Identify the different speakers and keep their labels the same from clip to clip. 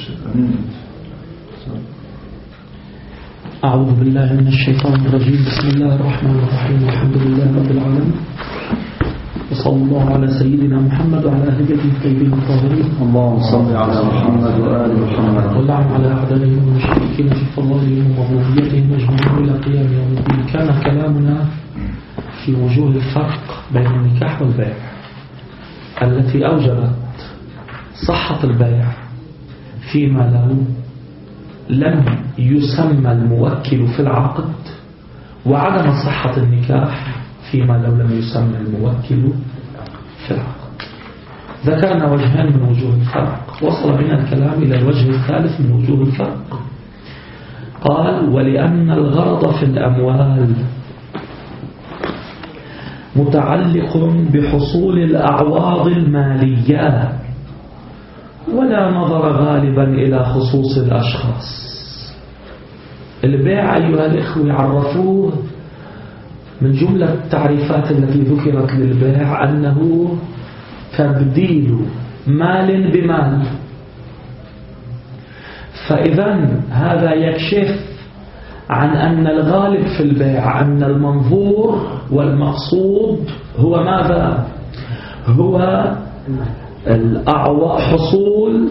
Speaker 1: أعوذ بالله من الشيطان الرجيم. بسم الله الرحمن الرحيم. الحمد لله رب العالمين، وصلى الله على سيدنا محمد وعلى أهل بيته الطيبين الطاهرين.
Speaker 2: اللهم صل على محمد وآل محمد،
Speaker 1: واللعن على أعدائهم والمشركين في فضائلهم ومظلوميتهم أجمعين إلى قيام يوم الدين. كان كلامنا في وجوه الفرق بين النكاح والبيع التي أوجبت صحة البيع فيما لو لم يسمى الموكل في العقد، وعدم صحة النكاح فيما لو لم يسمى الموكل في العقد. ذكرنا وجهان من وجوه الفرق، وصل بنا الكلام إلى الوجه الثالث من وجوه الفرق. قال: ولأن الغرض في الأموال متعلق بحصول الأعواض المالية، ولا نظر غالبا إلى خصوص الأشخاص. البيع أيها الإخوة عرفوه من جملة التعريفات التي ذكرت للبيع أنه تبديل مال بمال. فإذا هذا يكشف عن أن الغالب في البيع أن المنظور والمقصود هو ماذا؟ هو حصول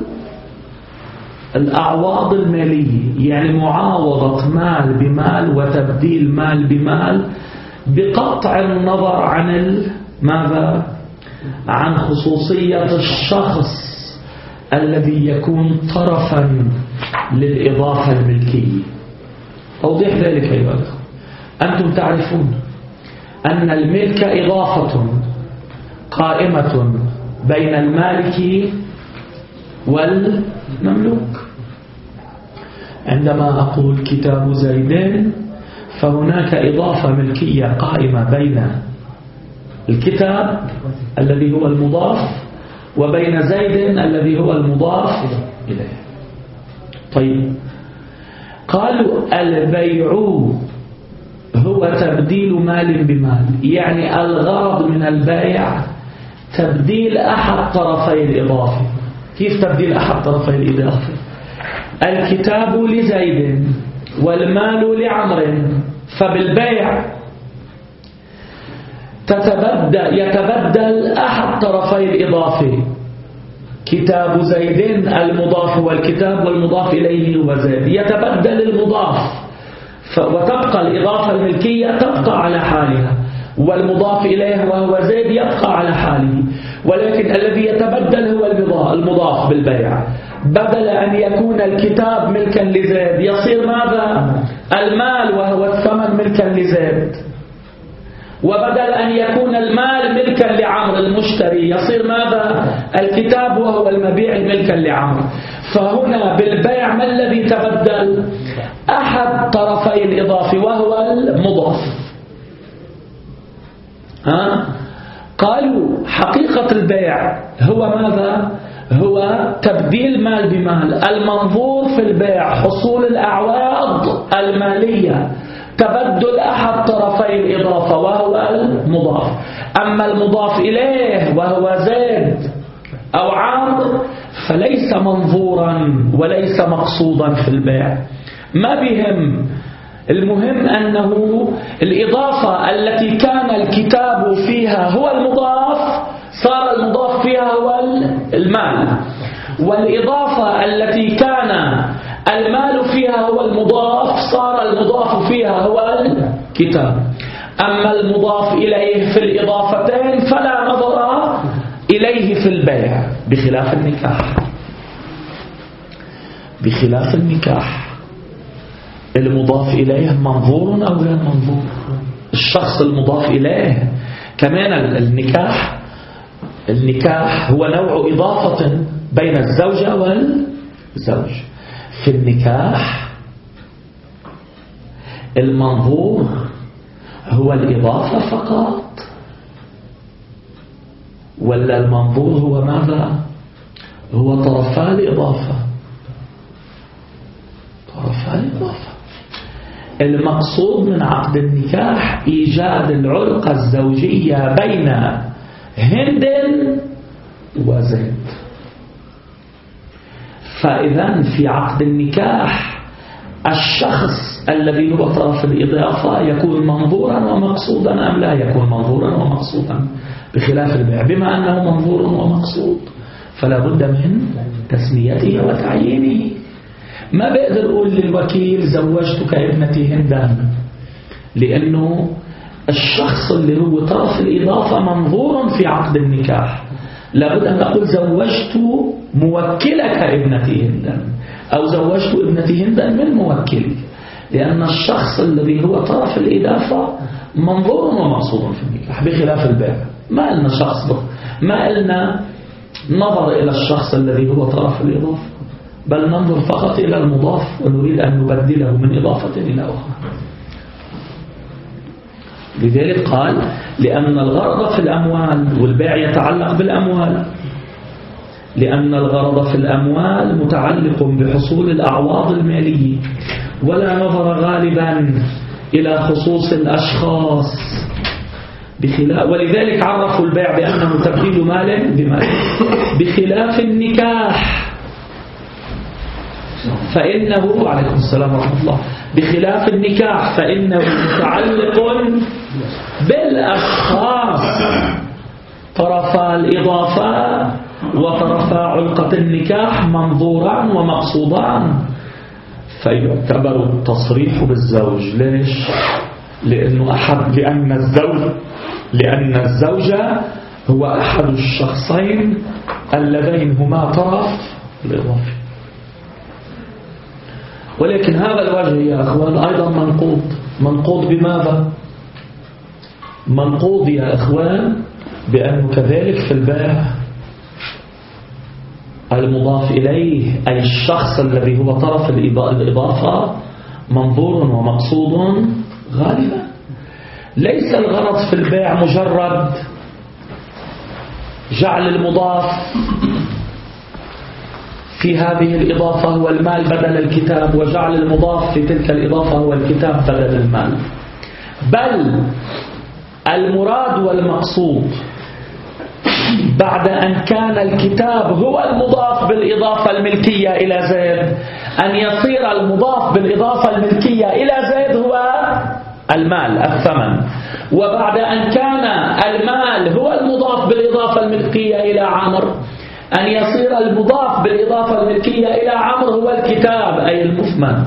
Speaker 1: الأعواض المالية، يعني معاوضة مال بمال وتبديل مال بمال، بقطع النظر عن ماذا؟ عن خصوصية الشخص الذي يكون طرفا للإضافة الملكية. توضيح ذلك أيها الأخوة، أنتم تعرفون أن الملك إضافة قائمة بين المالك والمملوك. عندما أقول كتاب زيدين فهناك إضافة ملكية قائمة بين الكتاب الذي هو المضاف وبين زيد الذي هو المضاف إليه. طيب، قالوا البيع هو تبديل مال بمال، يعني الغرض من البيع تبديل أحد طرفي الإضافة. كيف تبديل أحد طرفي الإضافة؟ الكتاب لزيد والمال لعمر، فبالبيع يتبدل أحد طرفي الإضافة، كتاب زيد المضاف والكتاب والمضاف إليه هو زيد، يتبدل المضاف وتبقى الإضافة الملكية تبقى على حالها، والمضاف إليه وهو زيد يبقى على حاله. ولكن الذي يتبدل هو المضاف بالبيع. بدل أن يكون الكتاب ملكا لزيد يصير ماذا؟ المال وهو الثمن ملكا لزيد. وبدل أن يكون المال ملكا لعمر المشتري يصير ماذا؟ الكتاب وهو المبيع ملكا لعمر. فهنا بالبيع ما الذي تبدل؟ أحد طرفي الإضافة وهو المضاف. قالوا حقيقة البيع هو ماذا؟ هو تبديل مال بمال. المنظور في البيع حصول الأعواض المالية، تبدل أحد طرفي الإضافة وهو المضاف. أما المضاف إليه وهو زيد أو عمرو فليس منظورا وليس مقصودا في البيع، ما بهم. المهم أنه الإضافة التي كان الكتاب فيها هو المضاف صار المضاف فيها هو المال، والإضافة التي كان المال فيها هو المضاف صار المضاف فيها هو الكتاب. أما المضاف إليه في الإضافتين فلا نظر إليه في البيع، بخلاف النكاح. بخلاف النكاح المضاف إليه منظور أو غير منظور. الشخص المضاف إليه كمان النكاح هو نوع إضافة بين الزوجة والزوج. في النكاح المنظور هو الإضافة فقط، ولا المنظور هو ماذا؟ هو طرفا الإضافة. طرفا الإضافة. المقصود من عقد النكاح إيجاد العلاقة الزوجية بين هند وزيد. فإذا في عقد النكاح الشخص الذي هو طرف الإضافة يكون منظورا ومقصودا أم لا يكون منظورا ومقصودا، بخلاف البيع بما أنه منظور ومقصود فلا بد من تسميته وتعيينه. ما بقدر أقول للوكيل زوجتك ابنتي هندا، لأنه الشخص اللي هو طرف الإضافة منظور في عقد النكاح. لابد أن أقول زوجت موكلك ابنتي هندا أو زوجت ابنتي هندا من موكلي، لأن الشخص الذي هو طرف الإضافة منظور ومقصود في النكاح، بخلاف البيع ما قلنا شخص ما قلنا نظر إلى الشخص الذي هو طرف الإضافة، بل ننظر فقط إلى المضاف ونريد أن نبدله من إضافة إلى أخرى. لذلك قال لأن الغرض في الأموال، والبيع يتعلق بالأموال، لأن الغرض في الأموال متعلق بحصول الأعواض المالية، ولا نظر غالبا إلى خصوص الأشخاص، ولذلك عرفوا البيع بأنه تبديل مال بمال، بخلاف النكاح فإنه عليكم السلام ورحمة الله، بخلاف النكاح فإنه متعلق بالأشخاص، طرفا الإضافة وطرفا علقة النكاح منظوران ومقصودان، فيعتبر التصريح بالزوج. ليش؟ لأن الزوجة هو أحد الشخصين اللذين هما طرف الإضافة. ولكن هذا الوجه يا أخوان أيضا منقوض بماذا؟ منقوض يا أخوان بأنه كذلك في البيع المضاف إليه أي الشخص الذي هو طرف الإضافة منظور ومقصود غالبا. ليس الغرض في البيع مجرد جعل المضاف في هذه الإضافة هو المال بدل الكتاب، وجعل المضاف في تلك الإضافة هو الكتاب بدل المال، بل المراد والمقصود بعد أن كان الكتاب هو المضاف بالإضافة الملكية إلى زيد أن يصير المضاف بالإضافة الملكية إلى زيد هو المال الثمن، وبعد أن كان المال هو المضاف بالإضافة الملكية إلى عمرو أن يصير المضاف بالإضافة الملكية إلى عمرو هو الكتاب أي المثمن.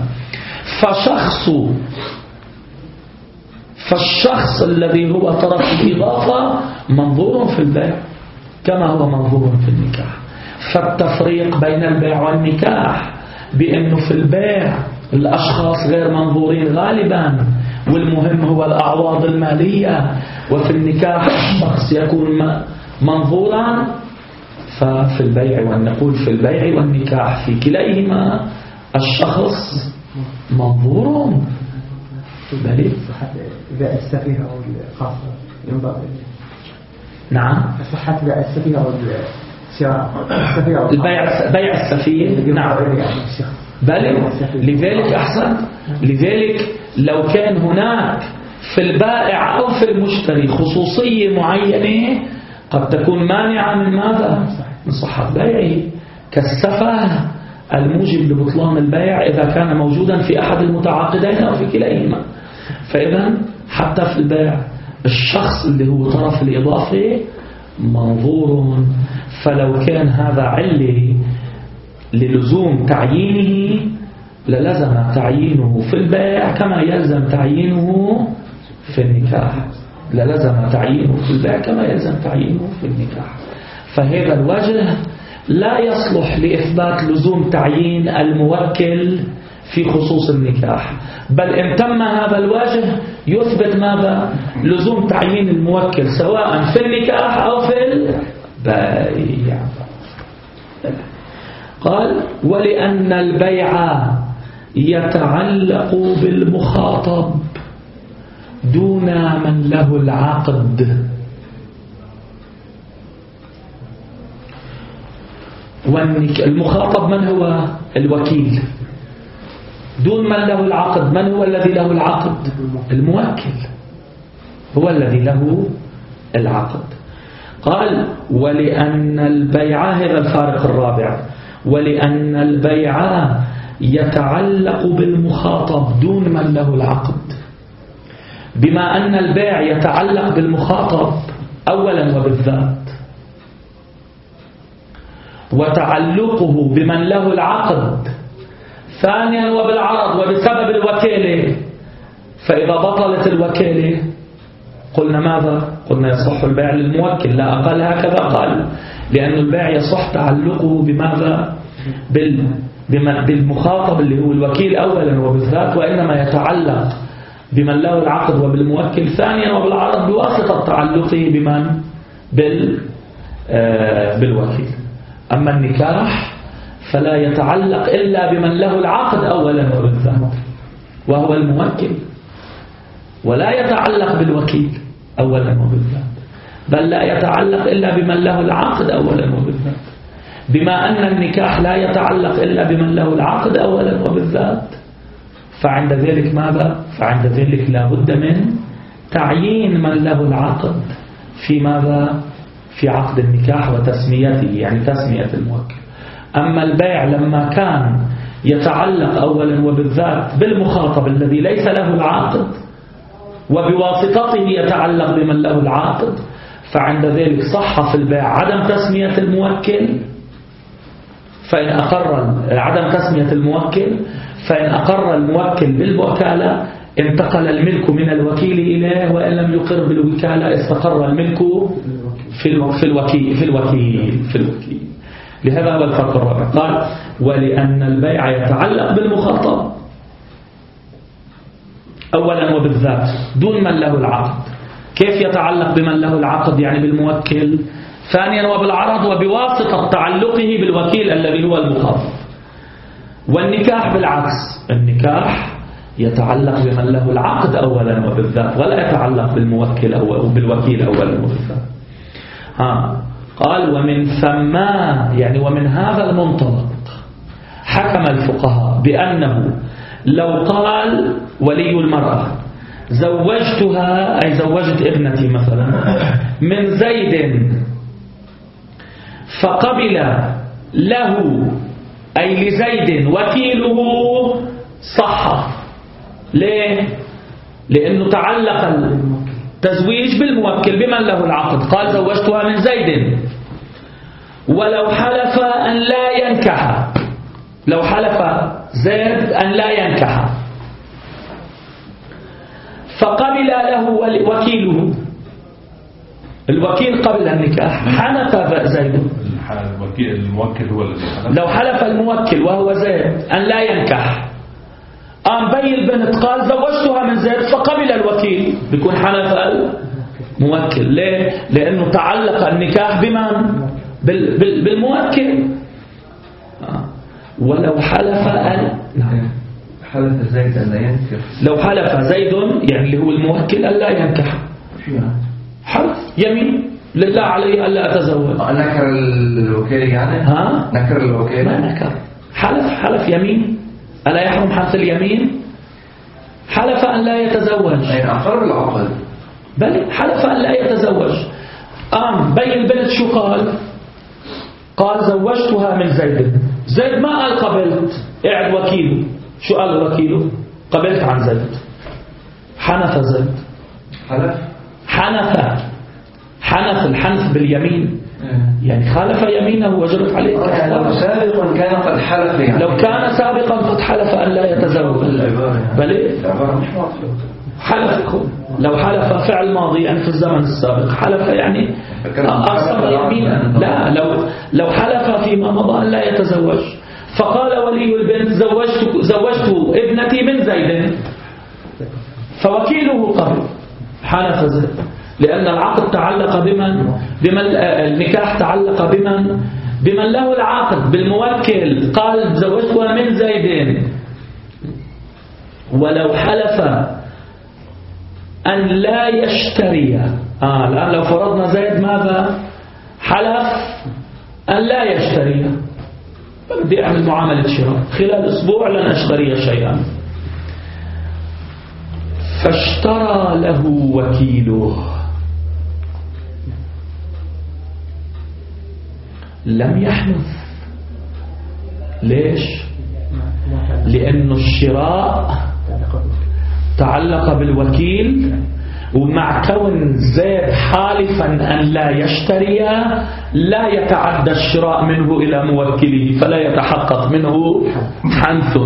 Speaker 1: فالشخص الذي هو طرف الإضافة منظور في البيع كما هو منظور في النكاح. فالتفريق بين البيع والنكاح بأنه في البيع الأشخاص غير منظورين غالبا والمهم هو الأعواض المالية، وفي النكاح الشخص يكون منظورا. ففي البيع ونقول في البيع والنكاح في كليهما الشخص منظور. بل
Speaker 3: بيع السفيهة أو الخاصة ينظر.
Speaker 1: نعم.
Speaker 3: صحة بيع السفيهة أو الشراء.
Speaker 1: بيع السفيه نعم. بل لذلك أحسن. لذلك لو كان هناك في البائع أو في المشتري خصوصية معينة قد تكون مانعة من ماذا؟ من صحة بيعه، كالسفه الموجب لبطلان البيع إذا كان موجودا في أحد المتعاقدين أو في كليهما. فإذا حتى في البيع الشخص اللي هو طرف الإضافة منظور، فلو كان هذا علة للزوم تعيينه للزم تعيينه في البيع كما يلزم تعيينه في النكاح، للزم تعيينه في البيع كما يلزم تعيينه في النكاح. فهذا الوجه لا يصلح لإثبات لزوم تعيين الموكل في خصوص النكاح، بل إن تم هذا الوجه يثبت ماذا؟ لزوم تعيين الموكل سواء في النكاح أو في البيع. قال ولأن البيع يتعلق بالمخاطب دون من له العقد، المخاطب من هو؟ الوكيل. دون من له العقد، من هو الذي له العقد؟ الموكل هو الذي له العقد. قال ولأن البيع، هذا الفارق الرابع، ولأن البيع يتعلق بالمخاطب دون من له العقد. بما أن البيع يتعلق بالمخاطب أولا وبالذات، وتعلقه بمن له العقد ثانيا وبالعرض وبسبب الوكالة، فإذا بطلت الوكالة قلنا ماذا؟ قلنا يصح البيع للموكل، لا أقل هكذا قال، لأن البيع يصح تعلقه بماذا؟ بالمخاطب اللي هو الوكيل أولا وبالذات، وإنما يتعلق بمن له العقد وبالموكل ثانيا وبالعرض بواسطة تعلقه بمن؟ بالوكيل. أما النكاح فلا يتعلق إلا بمن له العقد أولا وبالذات وهو الموكل، ولا يتعلق بالوكيل أولا وبالذات، بل لا يتعلق إلا بمن له العقد أولا وبالذات. بما أن النكاح لا يتعلق إلا بمن له العقد أولا وبالذات، فعند ذلك ماذا؟ فعند ذلك لا بد من تعيين من له العقد في ماذا؟ في عقد النكاح وتسميته، يعني تسمية الموكل. أما البيع لما كان يتعلق أولا وبالذات بالمخاطب الذي ليس له العقد وبواسطته يتعلق بمن له العقد، فعند ذلك صح في البيع عدم تسمية الموكل، فإن أقر عدم تسمية الموكل، فإن أقر الموكل بالوكالة انتقل الملك من الوكيل إليه، وإن لم يقر بالوكالة استقر الملك في الوكيل. لهذا هو الفرق الرابع. قال ولأن البيع يتعلق بالمخاطب أولا وبالذات دون من له العقد. كيف يتعلق بمن له العقد؟ يعني بالموكل، ثانيا وبالعرض وبواسطة تعلقه بالوكيل الذي هو المخاطب. والنكاح بالعكس، النكاح يتعلق بمن له العقد أولا وبالذات ولا يتعلق بالموكل أو بالوكيل أولا وبالذات. قال ومن ثم، يعني ومن هذا المنطلق حكم الفقهاء بأنه لو قال ولي المرأة زوجتها، أي زوجت ابنتي مثلا من زيد، فقبل له أي لزيد وكيله، صح. ليه؟ لأنه تعلق التزويج بالموكل بمن له العقد. قال زوجتها من زيد، ولو حلف أن لا ينكح، لو حلف زيد أن لا ينكح فقبل له وكيله، الوكيل قبل النكاح، حنف زيد.
Speaker 4: الموكل هو الذي حلف. لو
Speaker 1: حلف الموكل وهو زيد أن لا ينكح، بي البنت قال زوجتها من زيد فقبل الوكيل، بيكون حلف الموكل. ليه؟ لأنه تعلق النكاح بمن؟ بالموكل. ولو حلف
Speaker 2: حلف زيد أن لا ينكح،
Speaker 1: لو حلف زيد يعني اللي هو الموكل أن لا ينكح، حلف يمين لله علي ألا أتزوج.
Speaker 2: نكر الوكيل يعني؟ نكر الوكيل؟
Speaker 1: ما نكر، حلف يمين. ألا يحرم حلف اليمين؟ حلف أن لا يتزوج،
Speaker 2: يعني أقر العقد،
Speaker 1: بل حلف أن لا يتزوج. بي البنت شو قال؟ قال زوجتها من زيد. زيد ما قال قبلت، قاعد وكيله. شو قال وكيله؟ قبلت عن زيد. حنف زيد، حنف الحنف باليمين، يعني خالف يمينه وجبت عليه.
Speaker 2: لو سابقا كان قد حلف، يعني
Speaker 1: لو كان سابقا قد حلف أن لا يتزوج، بل حلف. لو حلف فعل ماضي يعني في الزمن السابق، حلف يعني أقسم يمينا. لا، لو حلف فيما مضى أن لا يتزوج، فقال ولي البنت زوجت ابنتي من زيد، فوكيله قبل، حلف زيد، لأن العقد تعلق بمن النكاح تعلق بمن له العقد، بالموكل. قال زوجتها من زيد. ولو حلف أن لا يشتري، الآن لو فرضنا زيد ماذا؟ حلف أن لا يشتري، بدي أعمل معاملة شراء، خلال أسبوع لن أشتري شيئا، فاشترى له وكيله، لم يحنث ليش؟ لأنه الشراء تعلق بالوكيل، ومع كون زيد حالفا أن لا يشتري لا يتعدى الشراء منه إلى موكله، فلا يتحقق منه حنث.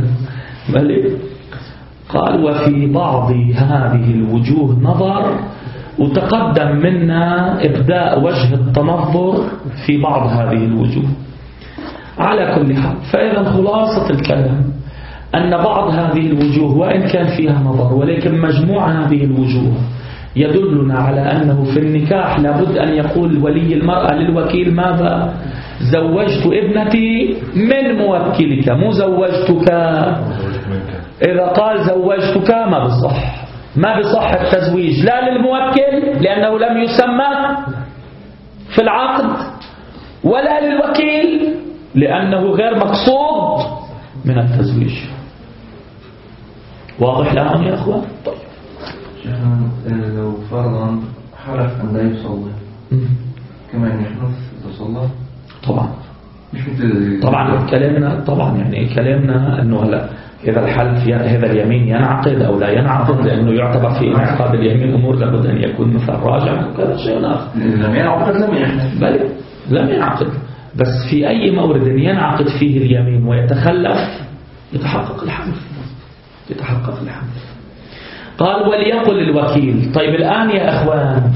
Speaker 1: قال وفي بعض هذه الوجوه نظر، وتقدم منا إبداء وجه التنظر في بعض هذه الوجوه. على كل حال، فإذا خلاصة الكلام أن بعض هذه الوجوه وإن كان فيها نظر، ولكن مجموع هذه الوجوه يدلنا على أنه في النكاح لابد أن يقول ولي المرأة للوكيل ماذا؟ زوجت ابنتي من موكلك، مو زوجتك. إذا قال زوجتك ما بصح التزويج لا للموكل لأنه لم يسمى في العقد، ولا للوكيل لأنه غير مقصود من التزويج. واضح الآن يا أخوان؟ طيب
Speaker 2: لو فرضا حلف أن لا يصلي كمان يحنث إذا صلى؟
Speaker 1: طبعا
Speaker 2: مش مثل
Speaker 1: طبعا كلامنا، طبعا يعني كلامنا أنه هلا إذا الحلف هذا اليمين ينعقد أو لا ينعقد، لأنه يعتبر في انعقاد اليمين أمور لابد أن يكون مثل راجع وكذا شيء آخر.
Speaker 2: لم ينعقد لم يحنث،
Speaker 1: بل لم ينعقد، بس في أي مورد ينعقد فيه اليمين ويتخلف يتحقق الحنث. قال وليقل الوكيل. طيب الآن يا أخوان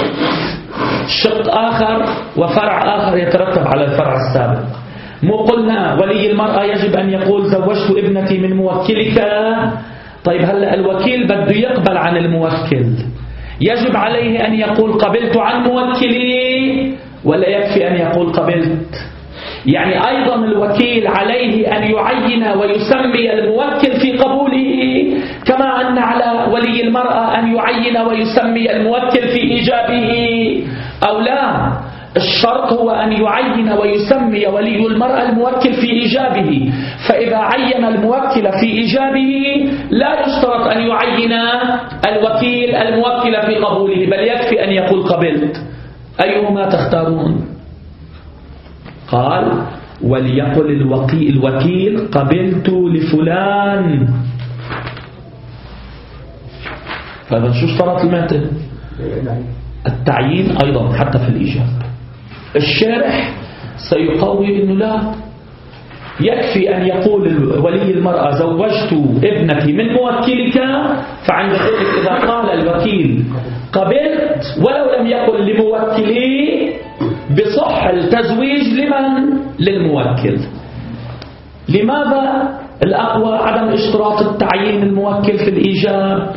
Speaker 1: شق آخر وفرع آخر يترتب على الفرع السابق. مو قلنا ولي المرأة يجب أن يقول زوجت ابنتي من موكلك؟ طيب هلأ الوكيل بده يقبل عن الموكل، يجب عليه أن يقول قبلت عن موكلي ولا يكفي أن يقول قبلت؟ يعني أيضا الوكيل عليه أن يعين ويسمي الموكل في قبوله، كما أن على ولي المرأة أن يعين ويسمي الموكل في إيجابه أو لا. الشرط هو أن يعين ويسمي ولي المرأة الموكل في إيجابه، فإذا عين الموكل في إيجابه لا يشترط أن يعين الوكيل الموكل في قبوله، بل يكفي أن يقول قبلت. أيهما تختارون؟ قال وليقل الوكيل قبلت لفلان. فإذا شو اشترط الماتن؟ التعيين أيضا حتى في الإيجاب. الشارح سيقوي أنه لا يكفي أن يقول ولي المرأة زوجت ابنتي من موكلك، فعند ذلك إذا قال الوكيل قبلت ولو لم يقل لموكلي بصح التزويج لمن؟ للموكل. لماذا الأقوى عدم اشتراط التعيين الموكل في الإيجاب؟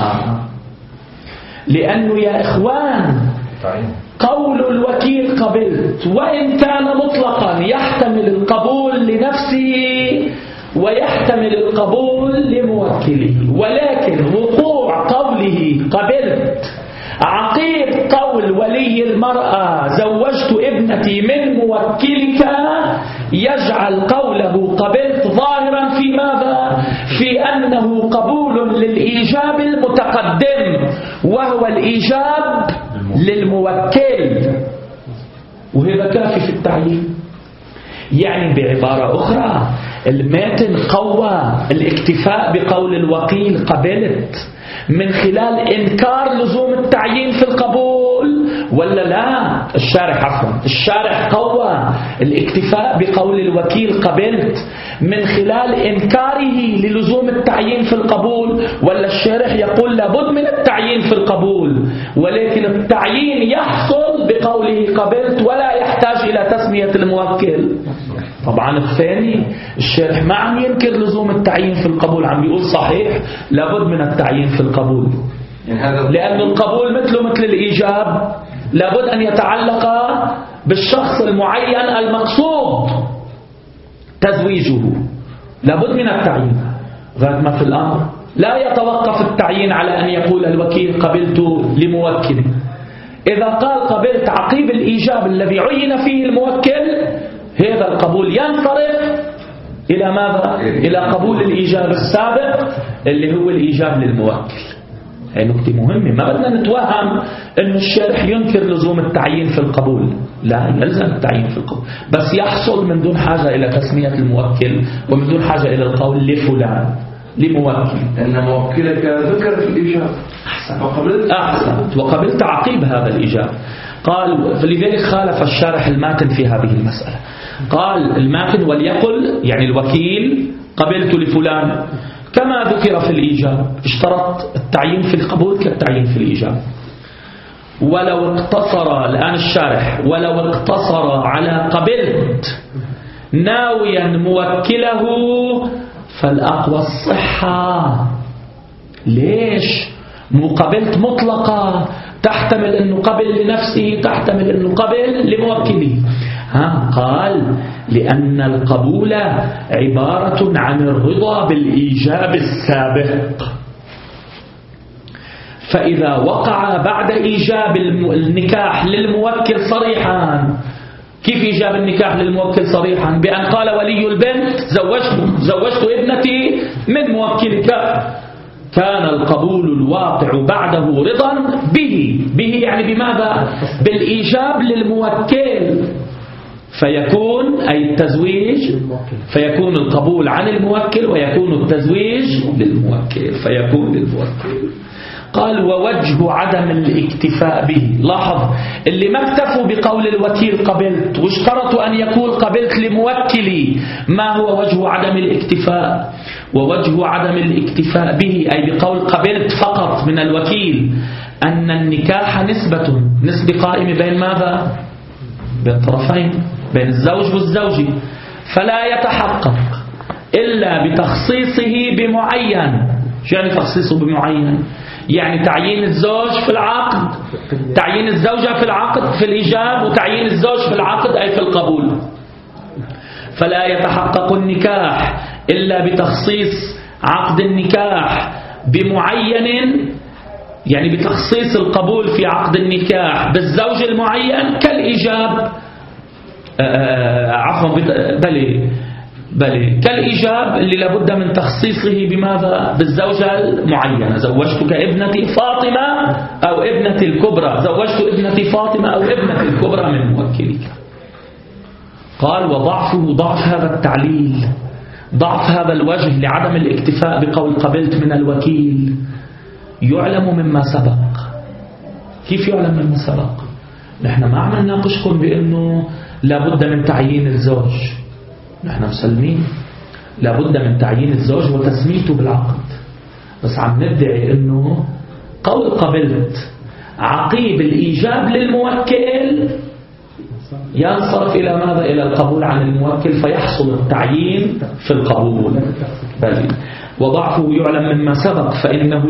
Speaker 1: لأنه يا إخوان قول الوكيل قبلت وإن كان مطلقا يحتمل القبول لنفسه ويحتمل القبول لموكله، ولكن وقوع قوله قبلت عقيب قول ولي المرأة زوجت ابنتي من موكلك يجعل قوله قبلت ظاهرا في ماذا؟ في أنه قبول للإيجاب المتقدم وهو الإيجاب للموكل، وهذا كافي في التعيين. يعني بعبارة أخرى الماتن قوى الاكتفاء بقول الوكيل قبلت من خلال إنكار لزوم التعيين في القبول، ولا لا؟ الشارح قوى الاكتفاء بقول الوكيل قبلت من خلال إنكاره للزوم التعيين في القبول، ولا الشارح يقول لابد من التعيين في القبول ولكن التعيين يحصل بقوله قبلت ولا يحتاج إلى تسمية الموكل؟ طبعا الثاني الشارح ما عم ينكر لزوم التعيين في القبول، عم بيقول صحيح لابد من التعيين في القبول، لأن القبول مثل الإيجاب لابد أن يتعلق بالشخص المعين المقصود تزويجه، لابد من التعيين. غير ما في الأمر لا يتوقف التعيين على أن يقول الوكيل قبلت لموكل. إذا قال قبلت عقيب الإيجاب الذي عين فيه الموكل، هذا القبول ينصرف إلى ماذا؟ إلى قبول الإيجاب السابق اللي هو الإيجاب للموكل. هي نقطة مهمة. ما بدنا نتوهم أن الشارح ينكر لزوم التعيين في القبول، لا، يلزم التعيين في القبول، بس يحصل من دون حاجة إلى تسمية الموكل ومن دون حاجة إلى القول لفلان لموكل.
Speaker 2: أن موكلك ذكر في الإجابة.
Speaker 1: أحسنت وقبلت عقيب هذا الإجابة. قال فلذلك خالف الشارح الماتن في هذه المسألة. قال الماتن وليقل يعني الوكيل قبلت لفلان كما ذكر في الإيجاب، اشترط التعيين في القبول كالتعيين في الإيجاب. ولو اقتصر الآن الشارح ولو اقتصر على قبلت ناويا موكله فالأقوى الصحة. ليش؟ مقابلت مطلقة تحتمل أنه قبل لنفسه، تحتمل أنه قبل لموكله. قال لأن القبول عبارة عن الرضا بالإيجاب السابق، فإذا وقع بعد إيجاب النكاح للموكل صريحا. كيف إيجاب النكاح للموكل صريحا؟ بأن قال ولي البنت زوجت ابنتي من موكلك، كان القبول الواقع بعده رضا به يعني بماذا؟ بالإيجاب للموكل، فيكون أي التزويج، فيكون القبول عن الموكل ويكون التزويج للموكل، فيكون للموكل. قال ووجه عدم الاكتفاء به. لاحظ اللي ما اكتفوا بقول الوكيل قبلت واشترطوا أن يقول قبلت لموكلي، ما هو وجه عدم الاكتفاء؟ ووجه عدم الاكتفاء به أي بقول قبلت فقط من الوكيل أن النكاح نسبة قائمة بين ماذا؟ بين طرفين، بين الزوج والزوجة، فلا يتحقق إلا بتخصيصه بمعين. شو يعني تخصيصه بمعين؟ يعني تعيين الزوج في العقد، تعيين الزوجة في العقد في الإيجاب، وتعيين الزوج في العقد أي في القبول. فلا يتحقق النكاح إلا بتخصيص عقد النكاح بمعين، يعني بتخصيص القبول في عقد النكاح بالزوج المعين كالإيجاب، عفوا بل كالإيجاب اللي لابد من تخصيصه بماذا؟ بالزوجة المعينة. زوجتك ابنتي فاطمة أو ابنتي الكبرى، زوجت ابنتي فاطمة أو ابنتي الكبرى من موكلك. قال وضعفه ضعف هذا التعليل، ضعف هذا الوجه لعدم الاكتفاء بقول قبلت من الوكيل يعلم مما سبق. كيف يعلم مما سبق؟ نحن ما عم نناقشكم بأنه لابد من تعيين الزوج، نحن مسلمين لابد من تعيين الزوج وتسميته بالعقد، بس عم ندعي أنه قول قبلت عقيب الإيجاب للموكل ينصرف إلى ماذا؟ إلى القبول عن الموكل، فيحصل التعيين في القبول. بل وضعفه يعلم مما سبق، فإنه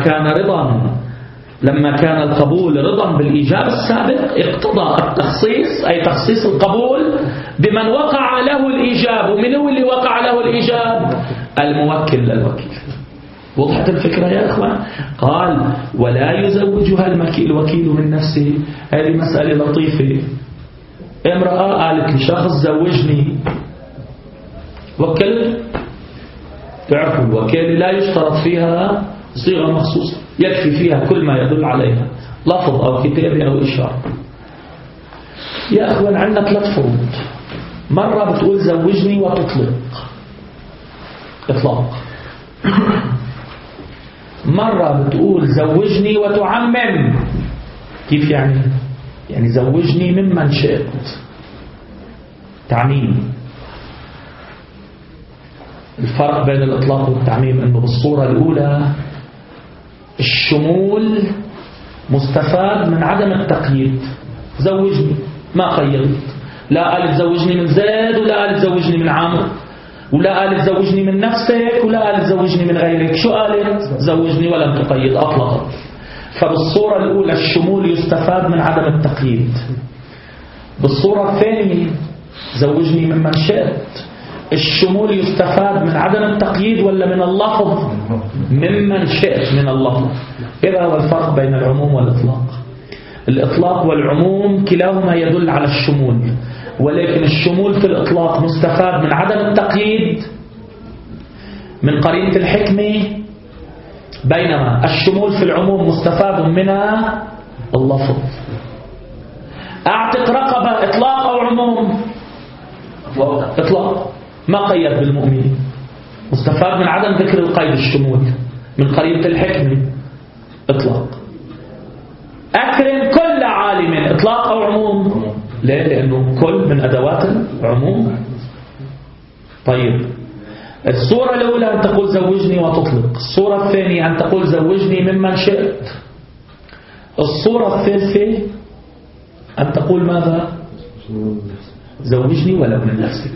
Speaker 1: لما كان القبول رضا بالإيجاب السابق اقتضى التخصيص أي تخصيص القبول بمن وقع له الإيجاب. ومن هو اللي وقع له الإيجاب؟ الموكل للوكيل. وضحت الفكرة يا أخوان؟ قال ولا يزوجها الوكيل من نفسه. هذه مسألة لطيفة. امرأة قالت لشخص زوجني، وكل تعرفوا الوكالة لا يشترط فيها صيغة مخصوصة، يكفي فيها كل ما يدل عليها لفظ أو كتابة أو إشارة. يا أخوان عندنا 3 فروض. مرة بتقول زوجني وتطلق إطلاق، مرة بتقول زوجني وتعمم. كيف يعني؟ يعني زوجني ممن شئت، تعميم. الفرق بين الإطلاق والتعميم أنه بالصورة الأولى الشمول مستفاد من عدم التقييد. زوجني ما قيدت، لا قالت زوجني من زيد، ولا قالت زوجني من عامر، ولا قالت زوجني من نفسك، ولا قالت زوجني من غيرك. شو قالت؟ زوجني ولم تقيد، أطلقت. فبالصورة الأولى الشمول يستفاد من عدم التقييد. بالصورة الثانية زوجني ممن شئت، الشمول يستفاد من عدم التقييد ولا من اللفظ؟ ممن شئت من اللفظ. إذا هو الفرق بين العموم والإطلاق. الإطلاق والعموم كلاهما يدل على الشمول، ولكن الشمول في الإطلاق مستفاد من عدم التقييد من قرينة الحكمة بينما الشمول في العموم مستفاد منها اللفظ. أعتق رقبة إطلاق أو عموم؟ إطلاق، ما قيد بالمؤمنين، مستفاد من عدم ذكر القيد الشمول من قرينة الحكمة، إطلاق. أكرم كل عالم إطلاق أو عموم؟ ليه؟ لأنه كل من أدوات العموم. طيب الصورة الأولى أن تقول زوجني وتطلق، الصورة الثانية أن تقول زوجني ممن شئت، الصورة الثالثة أن تقول ماذا؟ زوجني ولو من نفسك.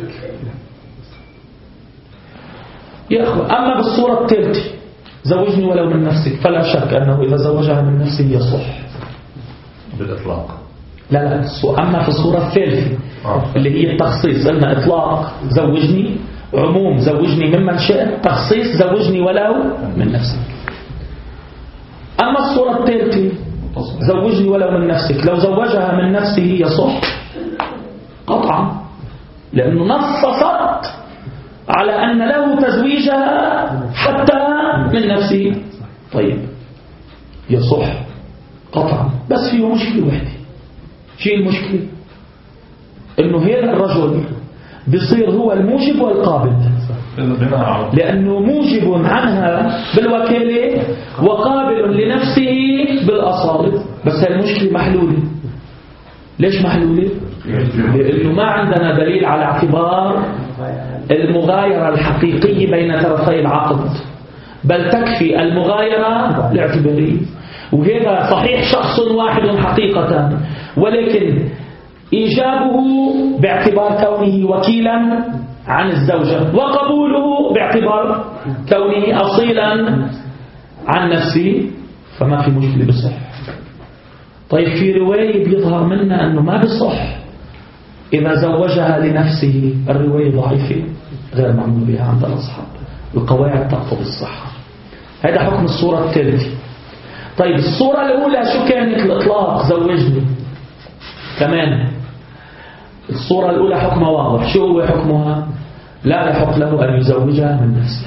Speaker 1: يا أخوة أما بالصورة الثالثة زوجني ولو من نفسك فلا شك أنه إذا زوجها من نفسه يصح
Speaker 4: بالإطلاق.
Speaker 1: لا أما في الصورة الثالثة اللي هي التخصيص، قلنا إطلاق زوجني، عموم زوجني ممن شئت، تخصيص زوجني ولو من نفسك. أما الصورة الثالثة زوجني ولو من نفسك، لو زوجها من نفسه يصح قطعا، لأنه نصصت على أن له تزويجها حتى من نفسه. طيب يصح قطعا، بس فيه مشكلة وحدة. شيء المشكلة إنه هذا الرجل بيصير هو الموجب والقابل، لأنه موجب عنها بالوكالة وقابل لنفسه بالأصالة. بس هاي المشكلة محلولة. ليش محلولة؟ لأنه ما عندنا دليل على اعتبار المغايرة الحقيقية بين طرفي العقد، بل تكفي المغايرة الاعتبارية. وهذا صحيح شخص واحد حقيقة، ولكن إيجابه باعتبار كونه وكيلا عن الزوجة، وقبوله باعتبار كونه أصيلا عن نفسه، فما في مشكلة بصح. طيب في رواية بيظهر منها أنه ما بصح إذا زوجها لنفسه، الرواية ضعيفة غير معمول بها عند الأصحاب، القواعد تقتضي الصحة. هذا حكم الصورة الثالثة. طيب الصورة الأولى شو كانت؟ الإطلاق زوجني. كمان الصورة الأولى حكمها واضح. شو هو حكمها؟ لا يحق له أن يزوجها من نفسه.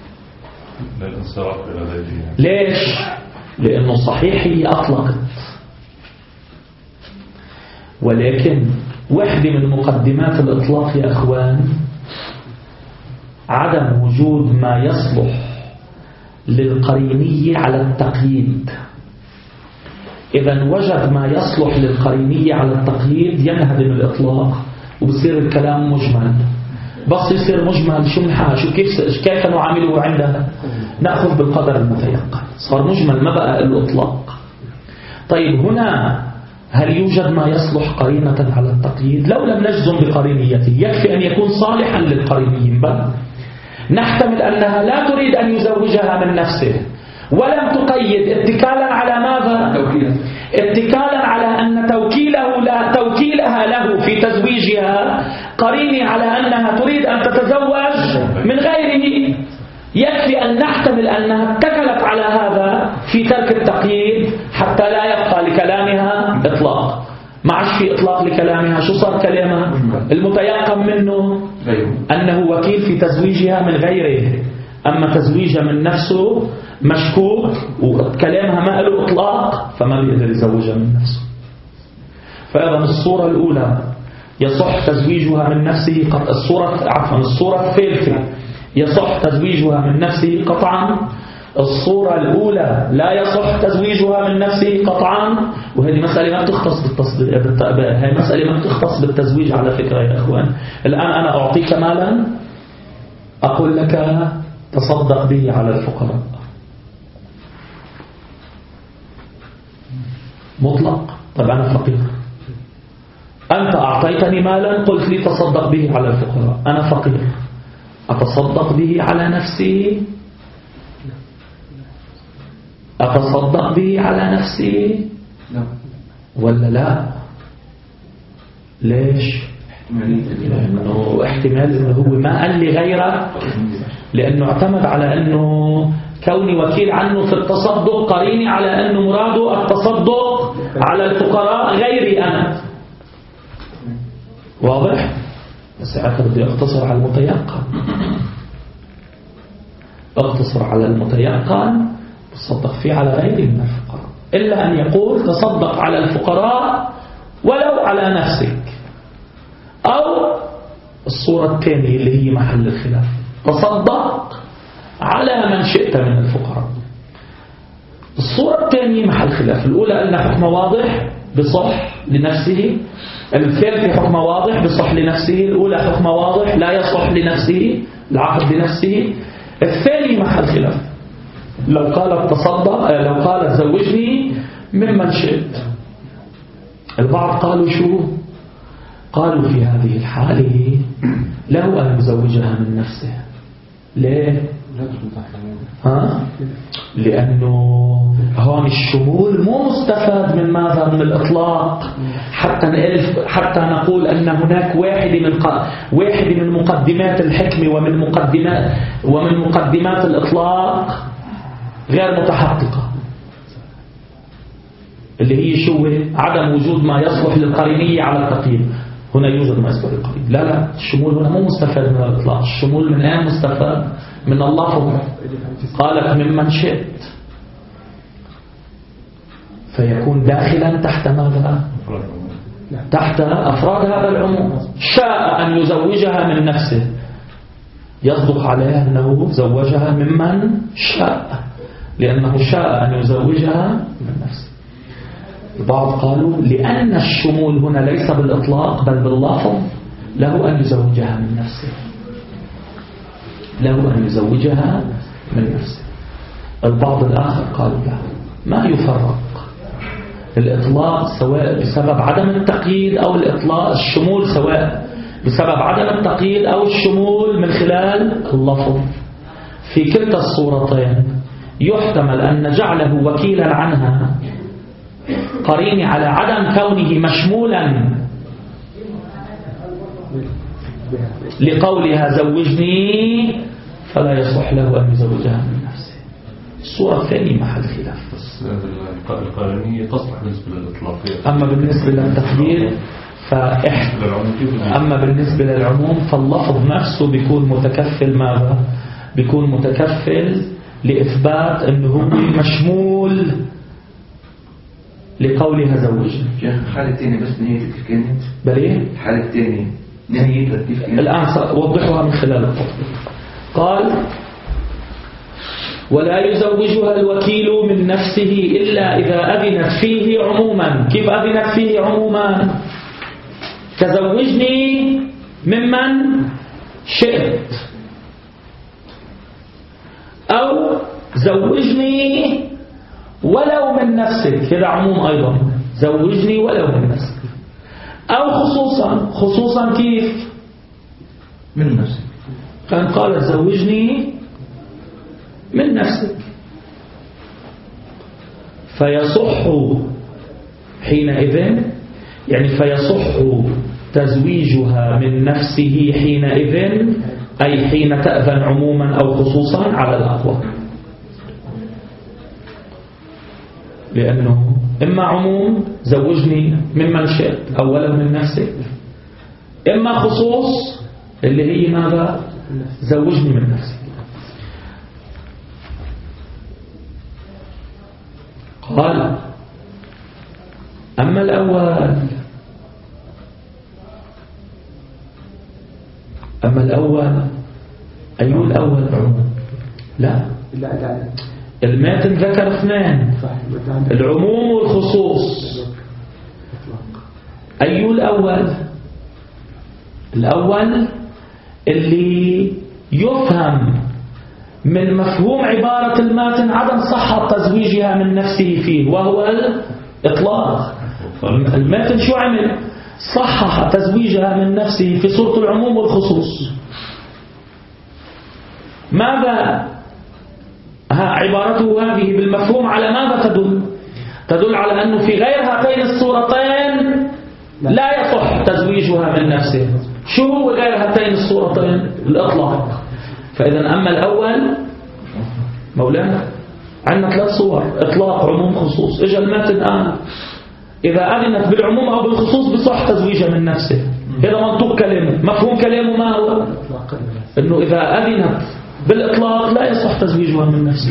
Speaker 1: ليش؟ لأنه صحيح هي أطلقت، ولكن واحدة من مقدمات الإطلاق يا أخوان عدم وجود ما يصلح للقرينية على التقييد. إذا وجد ما يصلح للقرينية على التقييد ينهدم الإطلاق وبصير الكلام مجمل. بس يصير مجمل شو منحا شو كيف نعامله عندها؟ نأخذ بالقدر المتيقن. صار مجمل ما بقى الإطلاق. طيب هنا هل يوجد ما يصلح قرينة على التقييد؟ لو لم نجزم بقرينيته يكفي أن يكون صالحا للقرينيين. بل نحتمل أنها لا تريد أن يزوجها من نفسه ولم تقيد اتكالا على ماذا؟ اتكالا على أن توكيلها له في تزويجها قريني على أنها تريد أن تتزوج من غيره. يكفي أن نحتمل أنها اتكلت على هذا في ترك التقييد حتى لا يبقى لكلامها إطلاق. ما عادش في إطلاق لكلامها. شو صار كلامها؟ المتيقن منه أنه وكيل في تزويجها من غيره، أما تزويجها من نفسه مشكوك وكلامها ما له إطلاق فما بيقدر يزوجها من نفسه. فإذا الصورة الأولى يصح تزويجها من نفسه الصورة الثالثة يصح تزويجها من نفسه قطعا. الصورة الأولى لا يصح تزويجها من نفسه قطعا. وهذه مسألة ما بتختص هذه مسألة ما بتختص بالتزويج على فكرة يا أخوان. الآن أنا أعطيك مالا أقول لك تصدق به على الفقراء مطلق. طب أنا فقير، أنت أعطيتني مالا قلت لي تصدق به على الفقراء، أنا فقير، أتصدق به على نفسي؟ أتصدق به على نفسي ولا لا؟ ليش؟ لأنه احتمال أنه هو ما قال لي غيرك، لأنه اعتمد على أنه كوني وكيل عنه في التصدق قريني على أنه مراده التصدق على الفقراء غيري أنا. واضح؟ بس أعتقد بدي أقتصر على المتيقن. أقتصر على المتيقن تصدق فيه على غيره من الفقراء، إلا أن يقول تصدق على الفقراء ولو على نفسك. أو الصورة الثانية اللي هي محل الخلاف، تصدق على من شئت من الفقراء. الصورة الثانية محل خلاف. الأولى أن حكم واضح بصح لنفسه، الثالثة حكم واضح بصح لنفسه. الأولى حكم واضح لا يصح لنفسه العقد لنفسه. الثاني محل خلاف، لو قالت تصدق، لو قالت زوجني ممن شئت. البعض قالوا شو؟ قالوا في هذه الحالة له أن يزوجها من نفسه. ليه؟ لأنه هون الشمول مو مستفاد من ماذا؟ من الإطلاق، حتى نقول أن هناك واحد من مقدمات الحكمة ومن مقدمات الإطلاق غير متحققة، اللي هي شو؟ عدم وجود ما يصلح للقرينية على التقييد. هنا يوجد ما يصلح للقرينية. لا الشمول هنا مو مستفاد من الإطلاق. الشمول من أين مستفاد؟ من الله. قالت ممن شئت، فيكون داخلا تحت ماذا؟ تحت أفراد هذا العموم. شاء أن يزوجها من نفسه، يصدق عليه أنه زوجها ممن شاء، لأنه شاء أن يزوجها من نفسه. البعض قالوا لأن الشمول هنا ليس بالإطلاق بل باللفظ، له أن يزوجها من نفسه، له أن يزوجها من نفسه. البعض الآخر قالوا لا، ما يفرق الإطلاق سواء بسبب عدم التقييد أو الإطلاق، الشمول سواء بسبب عدم التقييد أو الشمول من خلال اللفظ. في كلتا الصورتين يحتمل أن جعله وكيلا عنها قرين على عدم كونه مشمولا لقولها زوجني، فلا يصح له أن يزوجها من نفسه. الصورة الثانية محل خلاف،
Speaker 4: بس القرينية تصلح بالنسبة للإطلاقية.
Speaker 1: أما بالنسبة للتقدير أما بالنسبة للعموم فاللفظ نفسه بيكون متكفل ماذا؟ بيكون متكفل لإثبات أنه مشمول لقولها زوجني.
Speaker 2: الحالة الثانية بس نهاية كيف كانت؟
Speaker 1: بليه؟
Speaker 2: الحالة الثانية نهاية كيف كانت؟
Speaker 1: الآن سأوضحها من خلال التطبيق. قال ولا يزوجها الوكيل من نفسه إلا إذا أذنت فيه عموما. كيف أذنت فيه عموما؟ تزوجني ممن شئت، أو زوجني ولو من نفسك، هذا عموم أيضا، زوجني ولو من نفسك. أو خصوصا كيف؟
Speaker 2: من نفسك.
Speaker 1: كان قال زوجني من نفسك، فيصح حينئذ، يعني فيصح تزويجها من نفسه حينئذ، أي حين تأذن عموما أو خصوصا على الأقوى، لأنه إما عموم زوجني ممن شئت أو ولو من نفسك، إما خصوص اللي هي ماذا؟ زوجني من نفسك. قال أما الأول أي الأول؟ لا، الماتن ذكر اثنين، العموم والخصوص. أي الأول؟ الأول اللي يفهم من مفهوم عبارة الماتن عدم صحة تزويجها من نفسه فيه، وهو الإطلاق. الماتن شو عمل؟ صحح تزويجها من نفسه في صورة العموم والخصوص. ماذا عبارته هذه بالمفهوم على ماذا تدل؟ تدل على أنه في غير هاتين الصورتين لا يصح تزويجها من نفسه. شو هو غير هاتين الصورتين؟ الإطلاق. فإذا أما الأول مولانا عندنا ثلاث صور، إطلاق عموم خصوص. إجا الماتن الآن إذا أذنت بالعموم أو بالخصوص بصح تزويجها من نفسه. هذا منطوق كلامه. مفهوم كلامه ما هو؟ أنه إذا أذنت بالإطلاق لا يصح تزويجها من نفسه.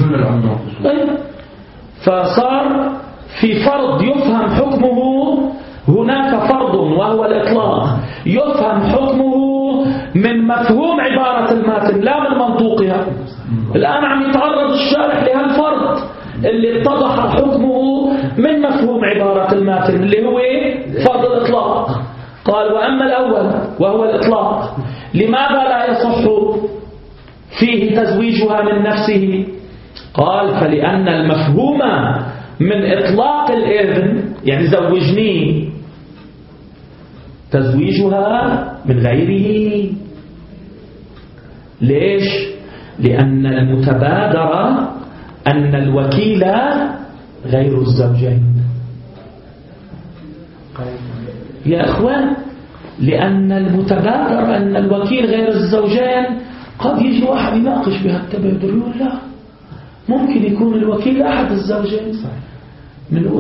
Speaker 1: فصار في فرض يفهم حكمه، هناك فرض وهو الإطلاق يفهم حكمه من مفهوم عبارة الماتن لا من منطوقها. الآن عم يتعرض الشارح لهالفرض اللي اتضح حكمه من مفهوم عبارة الماتن اللي هو فرض الإطلاق. قال وأما الأول وهو الإطلاق لماذا لا يصح فيه تزويجها من نفسه؟ قال فلأن المفهوم من إطلاق الإذن يعني زوجني تزويجها من غيره. ليش؟ لأن المتبادر أن الوكيل غير الزوجين. يا أخوان لأن المتبادر أن الوكيل غير الزوجين قد يجي واحد يناقش بهالتبادر يقول لا ممكن يكون الوكيل أحد الزوجين. بنقول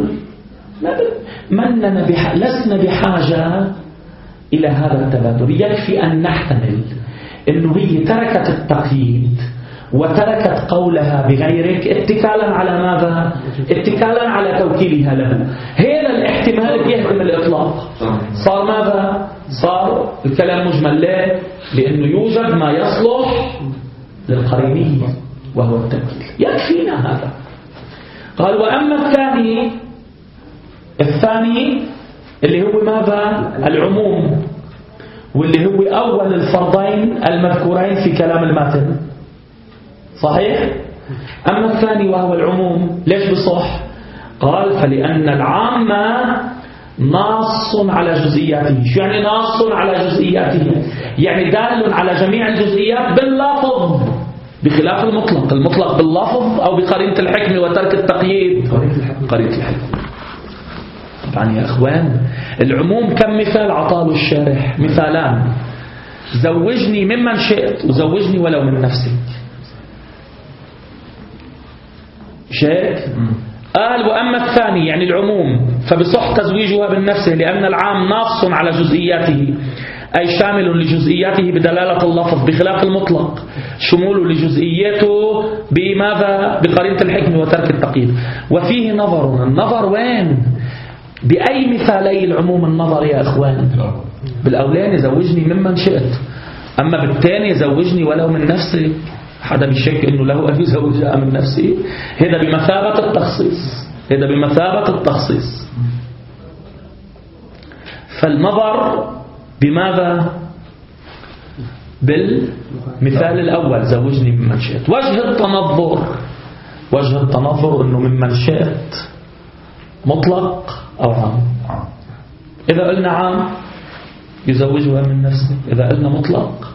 Speaker 1: لسنا بحاجة إلى هذا التبادر، يكفي أن نحتمل أنه هي تركت التقييد وتركت قولها بغيرك اتكالا على ماذا؟ اتكالا على توكيلها له. هذا الاحتمال يهدم الإطلاق. صار ماذا؟ صار الكلام مجمل. ليه؟ لأنه يوجد ما يصلح للقرينية وهو التوكيل، يكفينا هذا. قال وأما الثاني اللي هو ماذا؟ العموم، واللي هو أول الفرضين المذكورين في كلام الماتن. صحيح؟ أما الثاني وهو العموم ليش بصح؟ قال فلأن العام ناص على جزئياته. شو يعني ناص على جزئياته؟ يعني دال على جميع الجزئيات باللفظ بخلاف المطلق. المطلق باللفظ أو بقرينة الحكم وترك التقييد. قرينة الحكم. طبعا يا أخوان العموم كم مثال عطاله الشارح؟ مثالان: زوجني ممن شئت وزوجني ولو من نفسك. شيء قال وأما الثاني يعني العموم فبصح تزويجها بالنفس لأن العام ناص على جزئياته أي شامل لجزئياته بدلالة اللفظ بخلاف المطلق شمول لجزئياته بماذا؟ بقرينة الحكم وترك التقييد. وفيه نظر. النظر وين؟ بأي مثالي العموم النظر يا أخوان؟ بالأولاني زوجني ممن شئت، أما بالثاني زوجني ولو من نفسي. حدا بيشك إنه له أن يزوجها من نفسه؟ هذا بمثابة التخصيص. هذا بمثابة التخصيص. فالنظر بماذا؟ بالمثال الأول زوجني ممن شئت. وجه التنظر إنه ممن شئت مطلق أو عام. إذا قلنا عام يزوجها من نفسه، إذا قلنا مطلق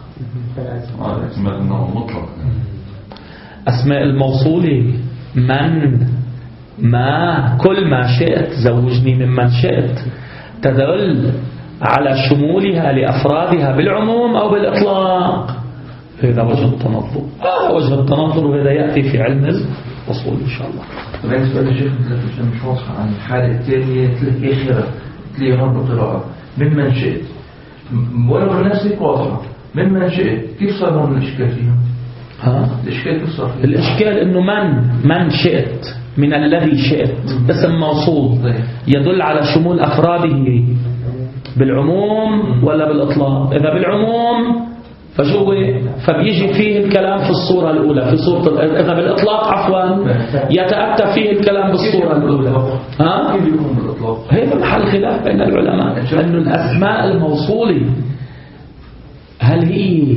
Speaker 1: أسماء الموصولة من ما كل ما شئت زوجني ممن شئت تدل على شمولها لأفرادها بالعموم أو بالإطلاق. هذا وجه التنظر. وجه التنظر وهذا يأتي في علم الأصول إن شاء الله.
Speaker 2: طبعا سؤال الشيخ مش واضحة عن الحالة الثانية تلاقي آخرة تلاقي هون بطلاقة ممن شئت ولو الناس واضحة ممن شئت. كيف صار هون الإشكال فيها؟ الإشكال كيف صار فيها؟ الإشكال
Speaker 1: إنه من شئت من الذي شئت اسم موصول يدل على شمول أفراده بالعموم ولا بالإطلاق. إذا بالعموم فبيجي فيه الكلام في الصورة الأولى في صورة إذا بالإطلاق عفوا يتأتى فيه الكلام بالصورة الأولى.
Speaker 2: كيف يكون بالإطلاق؟
Speaker 1: هذا محل خلاف بين العلماء أن الأسماء الموصولة هل هي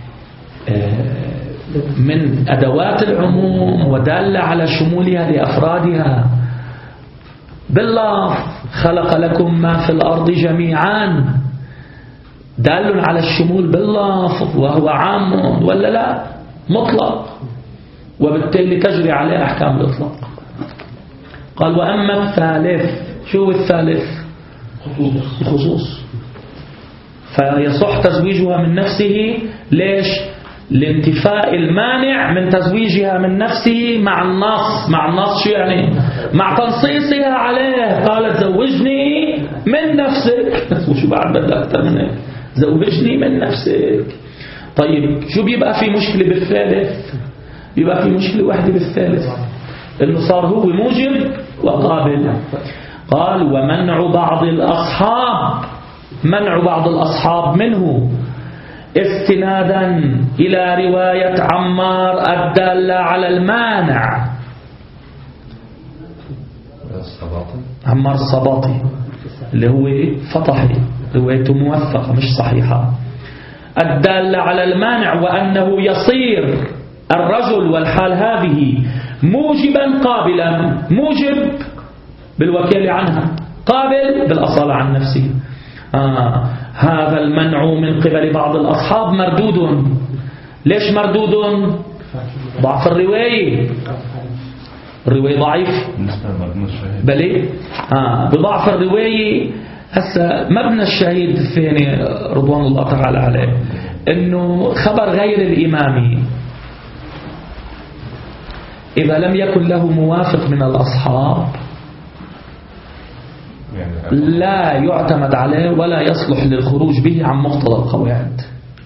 Speaker 1: من أدوات العموم ودالة على شمولها لأفرادها بالله خلق لكم ما في الأرض جميعا دال على الشمول باللفظ وهو عام ولا لا مطلق وبالتالي تجري عليه أحكام الإطلاق. قال وأما الثالث شو الثالث؟ الخصوص. فيصح تزويجها من نفسه. ليش؟ لانتفاء المانع من تزويجها من نفسه مع النص. مع النص شو يعني؟ مع تنصيصها عليه. قالت زوجني من نفسك وشو بعد بدك أكثر من هيك؟ زوجني من نفسك. طيب شو بيبقى في مشكلة بالثالث؟ بيبقى في مشكلة واحدة بالثالث، إنه صار هو موجب وقابل. قال ومنع بعض الأصحاب، منع بعض الأصحاب منه استنادا إلى رواية عمار الدالة على المانع. عمار الصباطي اللي هو فطحي، روايته موثقة مش صحيحة، الدالة على المانع، وأنه يصير الرجل والحال هذه موجبا قابلا، موجب بالوكيل عنها، قابل بالأصالة عن نفسه. هذا المنع من قبل بعض الأصحاب مردود. ليش مردود؟ ضعف الرواية، الرواية ضعيف بلي بضعف الرواية. هسا مبنى الشهيد الثاني رضوان الله تعالى عليه انه خبر غير الإمامي إذا لم يكن له موافق من الأصحاب لا يعتمد عليه ولا يصلح للخروج به عن مقتضى القواعد.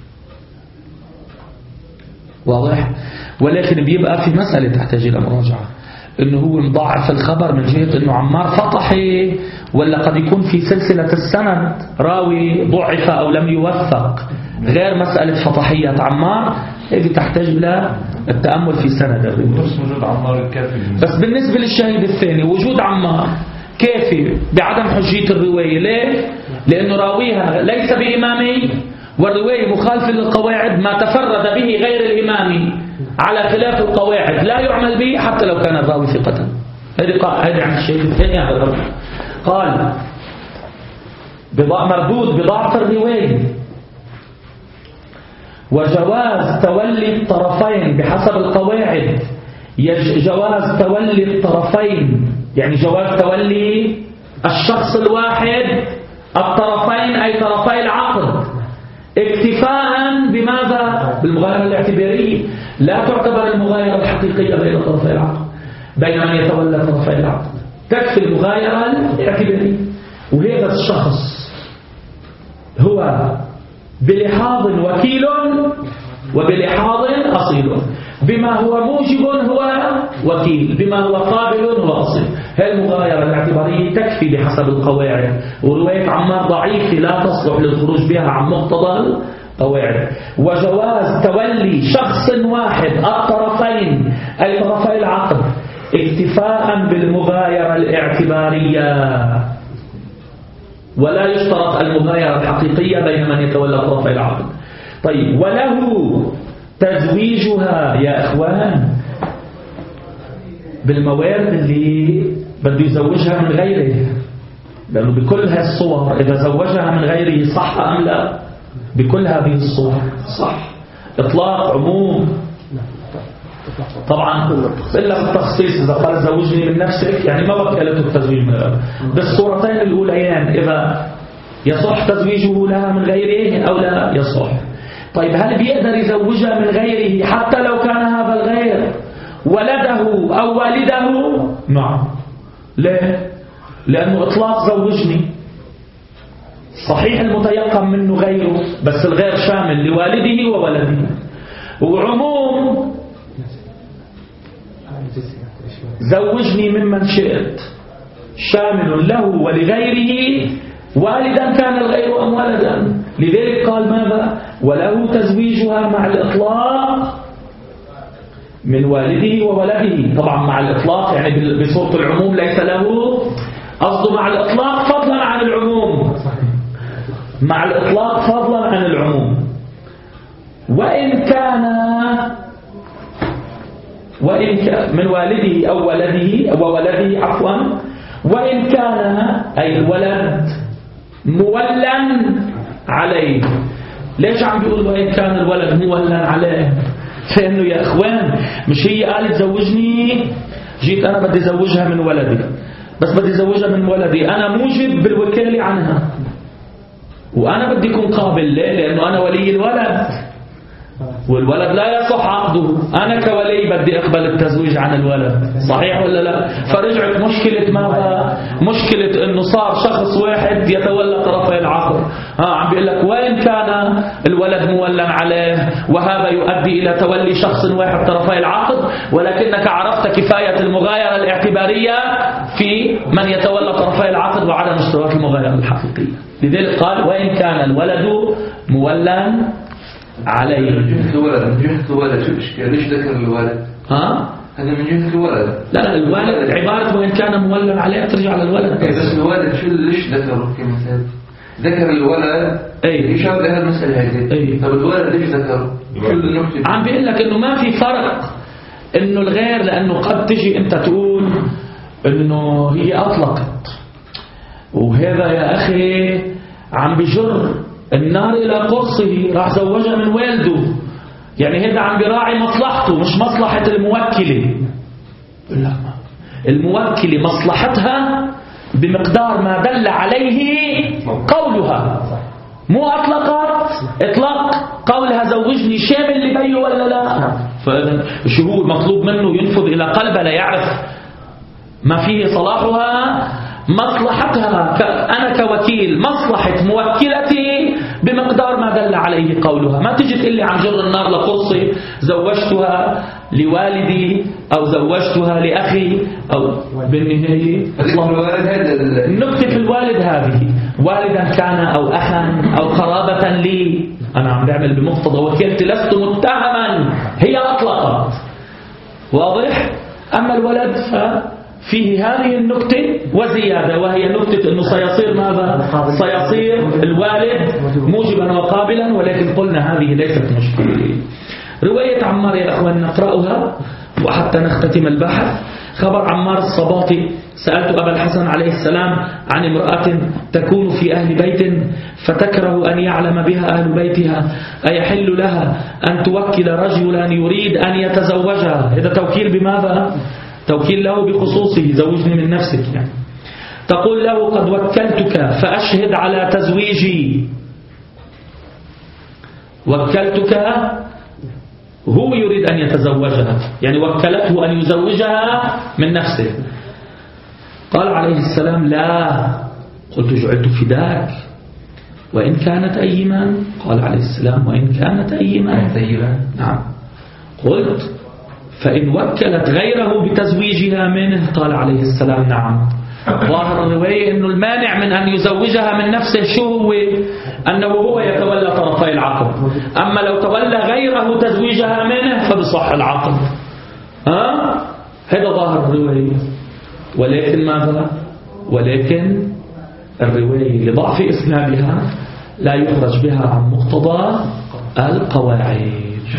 Speaker 1: واضح؟ ولكن بيبقى في مسألة تحتاج إلى مراجعة، إنه هو مضاعف الخبر من جهة إنه عمار فطحي، ولا قد يكون في سلسلة السند راوي ضعف أو لم يوثق، غير مسألة فطحية عمار. هذه تحتاج إلى التأمل في سند الرواية.
Speaker 4: وجود عمار الكافي.
Speaker 1: بس بالنسبة للشاهد الثاني وجود عمار كافي بعدم حجية الرواية. ليه؟ لأنه راويها ليس بإمامي، والرواية مخالفة للقواعد، ما تفرد به غير الإمامي على خلاف القواعد لا يعمل به حتى لو كان الراوي ثقة. هذه عن الشاهد الثاني. قال مردود بضعف الرواية، وجواز تولي الطرفين بحسب القواعد. جواز تولي الطرفين يعني جواز تولي الشخص الواحد الطرفين أي طرفي العقد اكتفاء بماذا؟ بالمغايرة الاعتبارية. لا تعتبر المغايرة الحقيقية بين طرفي العقد، بين من يتولى طرفي العقد، تكفي المغايرة الاعتبارية. وهذا الشخص هو بلحاظ وكيل وبلحاظ أصيل، بما هو موجب هو وكيل، بما هو قابل هو أصيل. هذه المغايرة الاعتبارية تكفي بحسب القواعد. ورواية عمار ضعيفة لا تصلح للخروج بها عن مقتضى القواعد. وجواز تولي شخص واحد الطرفين أي طرفي العقد اكتفاء بالمغايرة الاعتبارية، ولا يشترط المغايرة الحقيقية بين من يتولى طرفي العقد. طيب وله تزويجها يا إخوان بالموارد اللي بده يزوجها من غيره، لأنه بكل هذه الصور إذا زوجها من غيره صح أم لا؟ بكل هذه الصور صح. إطلاق عموم طبعا إلا بالتخصيص. إذا قال زوجني من نفسك يعني ما وكلته التزويج من غيره. بالصورتين الأوليان إذا يصح تزويجه لها من غيره أو لا يصح. طيب هل بيقدر يزوجها من غيره حتى لو كان هذا الغير ولده أو والده؟ نعم. ليه؟ لأنه إطلاق زوجني صحيح المتيقن منه غيره، بس الغير شامل لوالده وولده. وعموم زوجني ممن شئت شامل له ولغيره والدا كان الغير أم ولدا. لذلك قال ماذا؟ وله تزويجها مع الإطلاق من والده وولده. طبعا مع الإطلاق يعني بصورة العموم ليس له قصده مع الإطلاق فضلا عن العموم، مع الإطلاق فضلا عن العموم. وإن كان من والده أو ولده وولده عفوا، وإن كان أي الولد مولا عليه. ليش عم بيقول وإن كان الولد مولا عليه؟ لأنه يا إخوان مش هي قالت زوجني، جيت أنا بدي زوجها من ولدي، بس بدي زوجها من ولدي أنا موجب بالوكالة عنها، وأنا بدي أكون قابل. ليه؟ لأنه أنا ولي الولد. والولد لا يصح عقده. أنا كولي بدي أقبل التزويج عن الولد، صحيح ولا لا؟ فرجعت مشكلة ماذا؟ مشكلة إنه صار شخص واحد يتولى طرفي العقد. عم بيقول لك وين كان الولد مولا عليه، وهذا يؤدي إلى تولي شخص واحد طرفي العقد، ولكنك عرفت كفاية المغايرة الاعتبارية في من يتولى طرفي العقد وعدم اشتراك المغايرة الحقيقية. لذلك قال وإن كان الولد مولا عليه.
Speaker 2: من جهة الولد شو الإشكال؟ ليش ذكر الولد؟ هذا من جهة الولد.
Speaker 1: لا الوالد عبارة وإن كان مولا عليه ترجع للولد.
Speaker 2: بس الولد شو ليش ذكره كمثال؟ ذكر الولد يشابه لها المسألة هذه. طب الولد ليش ذكره؟ شو النقطة؟
Speaker 1: عم بيقول لك إنه ما في فرق إنه الغير، لأنه قد تجي أنت تقول إنه هي أطلقت وهذا يا أخي عم بجر النار إلى قرصه، راح زوجها من والده، يعني هذا عم براعي مصلحته مش مصلحة الموكلة. لا، الموكلة مصلحتها بمقدار ما دل عليه قولها، مو أطلقت إطلاق قولها زوجني شامل لبيه ولا لا. فإذا شو هو المطلوب منه؟ ينفذ إلى قلبه لا يعرف ما فيه صلاحها، مصلحتها أنا كوكيل مصلحة موكلتي بمقدار ما دل عليه قولها. ما تجي تقول لي عن جر النار لقرصي زوجتها لوالدي أو زوجتها لأخي أو بالنهاية نكتة الوالد هذه والدا كان أو أخا أو قرابة لي، أنا عم بعمل بمقتضى وكيلتي، لست متهما، هي أطلقت، واضح؟ أما الولد فيه هذه النكتة وزيادة، وهي نكتة أنه سيصير ماذا؟ سيصير الوالد موجبا وقابلا، ولكن قلنا هذه ليست مشكلة. رواية عمار يا أخوان نقرأها وحتى نختتم البحث. خبر عمار الصباطي: سألت أبا الحسن عليه السلام عن امرأة تكون في أهل بيت فتكره أن يعلم بها أهل بيتها، أيحل لها أن توكل رجلا يريد أن يتزوجها؟ هذا توكيل بماذا؟ توكيل له بخصوصه، زوجني من نفسك يعني. تقول له قد وكلتك فأشهد على تزويجي. وكلتك، هو يريد أن يتزوجها، يعني وكلته أن يزوجها من نفسه. قال عليه السلام: لا. قلت: جعلت فداك وإن كانت أيما. قال عليه السلام: وإن كانت أيما. نعم. قلت: فإن وكلت غيره بتزويجها منه. قال عليه السلام: نعم. ظاهر الرواية أنه المانع من أن يزوجها من نفسه شو هو؟ أنه هو يتولى طرفي العقد. أما لو تولى غيره تزويجها منه فبصح العقد. هذا ظاهر الرواية. ولكن ماذا؟ ولكن الرواية لضعف إسنادها لا يخرج بها عن مقتضى القواعد.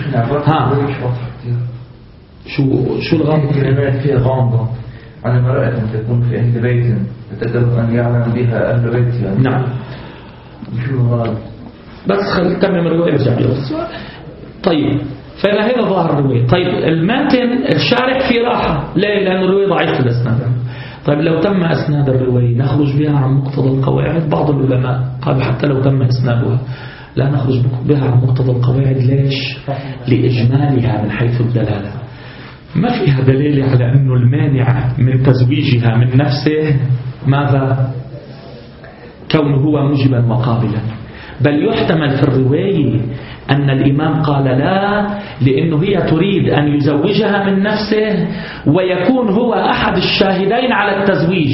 Speaker 1: شو الغامض؟
Speaker 2: كلمات فيها غامضة عن امرأة تكون في أهل بيت تتدب أن يعلم بها أهل بيتها.
Speaker 1: نعم.
Speaker 2: شو الغامض؟
Speaker 1: بس خلي تمم الرواية بجميع. طيب، فإذا هذا ظاهر الرواية. طيب، الماتن الشارح في راحة. ليه؟ لأن الرواية ضعيفة الأسناد. طيب، لو تم أسناد الرواية نخرج بها عن مقتضى القواعد. بعض العلماء قالوا حتى لو تم إسنادها لا نخرج بها عن مقتضى القواعد. ليش؟ لإجمالها من حيث الدلالة. ما فيها دليل على أنه المانع من تزويجها من نفسه ماذا؟ كونه هو موجبا وقابلا. بل يحتمل في الرواية أن الإمام قال لا لأنه هي تريد أن يزوجها من نفسه ويكون هو أحد الشاهدين على التزويج،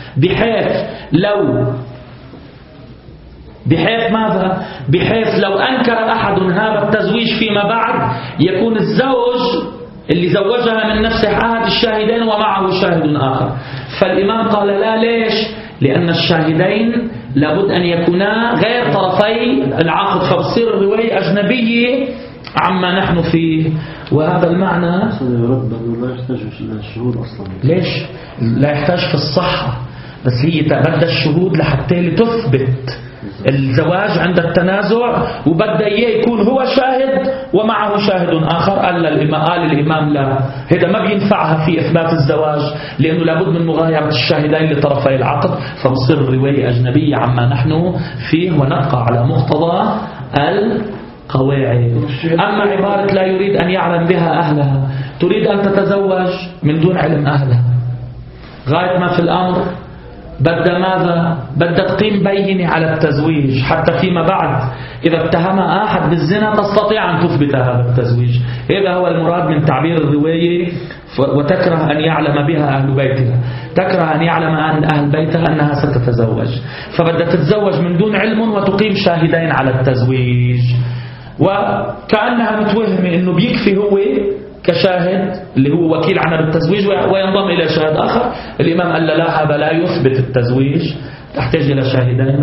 Speaker 1: بحيث ماذا؟ بحيث لو أنكر أحد هذا التزويج فيما بعد يكون الزوج اللي زوجها من نفسه أحد الشاهدين ومعه شاهد آخر. فالإمام قال لا. ليش؟ لأن الشاهدين لابد أن يكونا غير طرفي العقد، فبصير الرواية أجنبية عما نحن فيه. وهذا المعنى
Speaker 5: لا يحتاج الشهود أصلا.
Speaker 1: ليش؟ لا يحتاج في الصحة، بس هي تبدأ الشهود لحتى لتثبت الزواج عند التنازع، وبدأ يكون هو شاهد ومعه شاهد آخر. قال الإمام لا، هذا ما بينفعها في إثبات الزواج لأنه لابد من مغايرة الشاهدين لطرفي العقد، فبصير الرواية أجنبية عما نحن فيه ونبقى على مقتضى قواعد. أما عبارة لا يريد أن يعلم بها أهلها، تريد أن تتزوج من دون علم أهلها، غاية ما في الأمر بدأ ماذا؟ بدأ تقيم بينة على التزويج، حتى فيما بعد إذا اتهم أحد بالزنا تستطيع أن تثبت هذا التزويج. هذا هو المراد من تعبير الرواية وتكره أن يعلم بها أهل بيتها، تكره أن يعلم أهل بيتها أنها ستتزوج، فبدأ تتزوج من دون علم وتقيم شاهدين على التزويج، وكأنها متوهمة أنه بيكفي هو كشاهد اللي هو وكيل عنها بالتزويج وينضم إلى شاهد آخر. الإمام قال لا، هذا لا يثبت التزويج، تحتاج إلى شاهدين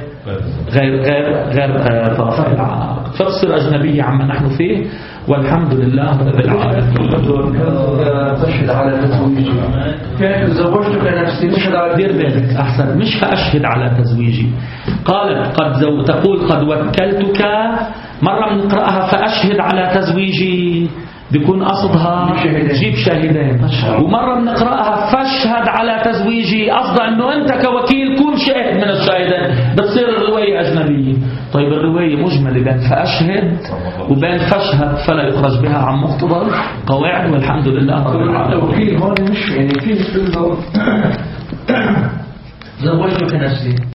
Speaker 1: غير طرف العقد، فتصير أجنبية عما نحن فيه، والحمد لله رب العالمين.
Speaker 2: تشهد على تزويجي، كيف زوجتك نفسي تشهد على
Speaker 1: دير بالك أحسن، مش فأشهد على تزويجي. قالت تقول قد وكلتك، مرة بنقرأها فأشهد على تزويجي، بيكون قصدها جيب شاهدين، ومرة بنقرأها فاشهد على تزويجي، قصدها انه انت كوكيل كون شاهد من الشاهدين، بتصير الرواية أجنبية. طيب الرواية مجملة بين فأشهد وبين فاشهد، فلا يخرج بها عن مقتضى القواعد، والحمد لله رب العالمين.
Speaker 2: التوكيل هون مش يعني في زوجتك نفسي